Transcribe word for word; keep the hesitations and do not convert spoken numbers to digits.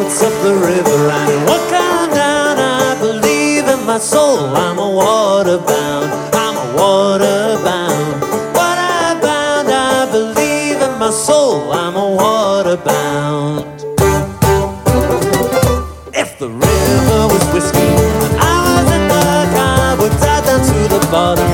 boats up the river and walk on down. I believe in my soul, I'm a waterbound, I'm a waterbound, waterbound. I believe in my soul, I'm a waterbound. If the river was whiskey and I was a duck, I would dive down to the bottom